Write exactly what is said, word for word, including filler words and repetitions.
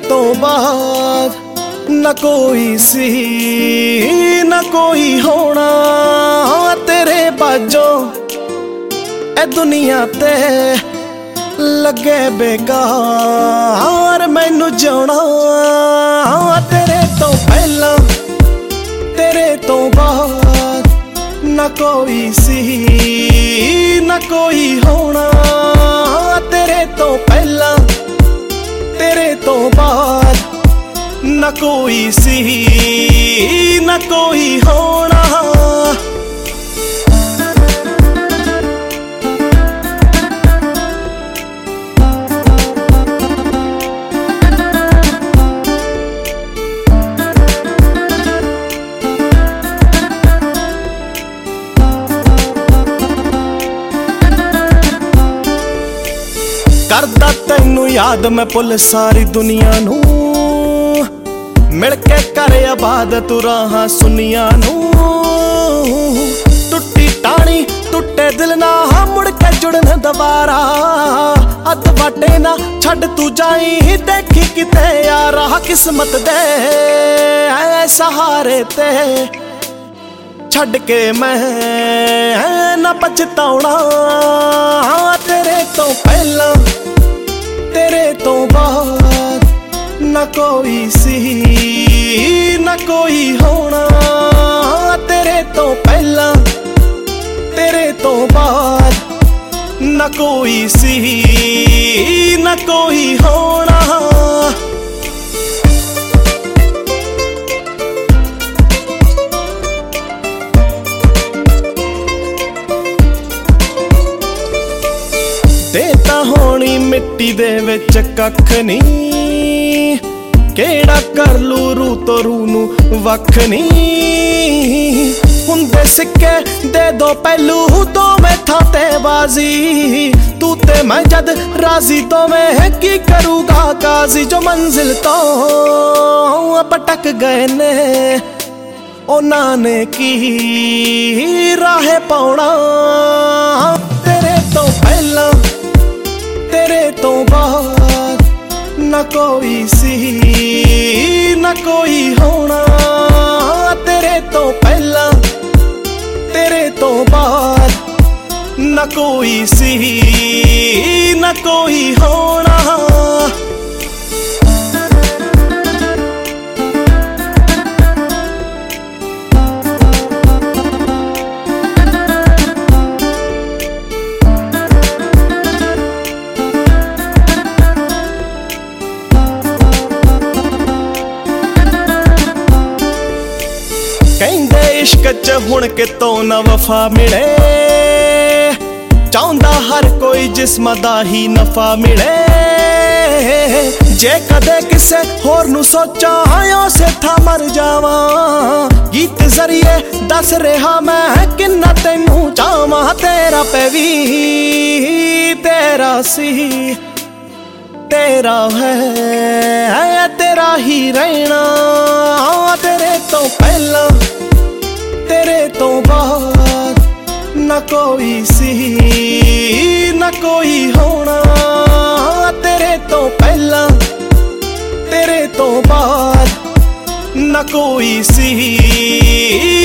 तो बाद न कोई सी न कोई होना तेरे बाजो ए दुनिया ते लगे बेकार मैनू जिउणा तेरे तो पहला तेरे तो बाद न कोई सी न कोई होना तेरे तो पहला तेरे तो बाद न कोई सी न कोई होना। करदा तैनू याद मैं भुल सारी दुनिया नू मिल के कर आबाद तू राहां सुनिया नू टुट्टी टाणी टुटे दिल ना मुड़ के जुड़न दोबारा अद वाटे ना छड़ तू जाई देखी किते यारा किस्मत दे सहारे ते छड़ के मैं ना पछताउणा तेरे तो पहला तेरे तो बाद न कोई सी न कोई होना तेरे तो पहला तेरे तो बाद न कोई सी न कोई होना। देता होनी मिट्टी दे विच कख नी केड़ा कर लू रू तो रू नू वख नी हुंदे सिक्के दे दो पहलू तो मैं थाते बाजी तू ते मैं जद राजी तो मैं की करूँगा काजी जो मंजिल तो भटक गए ने उन्हां ने की राह पाउणा तेरे तो पहला तेरे तो बाद न कोई सी न कोई होना तेरे तो पहला तेरे तो बाद न कोई सी न कोई होना। कहंदे इश्क च हुण कितों न वफा मिले चाहुंदा हर कोई जिस्म दा ही नफा मिले जे कदे किसे होर नू सोचा उसे था मर जावा गीत जरिए दस रहा मैं किन्ना तैनू चावां तेरा पे वी तेरा सी तेरा है तेरा ही रहना तेरे तो पहला तेरे तो बाद न कोई सी न कोई होना तेरे तो पहला तेरे तो बाद न कोई सी